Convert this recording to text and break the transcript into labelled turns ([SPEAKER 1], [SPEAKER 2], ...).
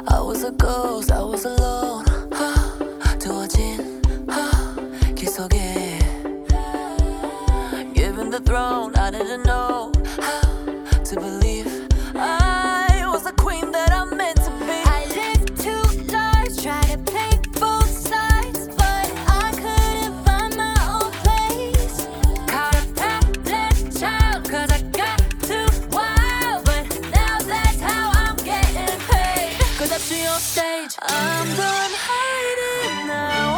[SPEAKER 1] I was a ghost, I was alone. 두어진 길 속에 given the throne, I didn't know how to believe I was the queen that I'm meant to be.
[SPEAKER 2] I lived two lives, tried to play both sides, but I couldn't find my own place.
[SPEAKER 1] Caught a
[SPEAKER 2] Helpless child, 'cause I got too wild, but now that's how I'm getting paid.
[SPEAKER 1] 'cause I see on stage.
[SPEAKER 2] I'm done hiding now.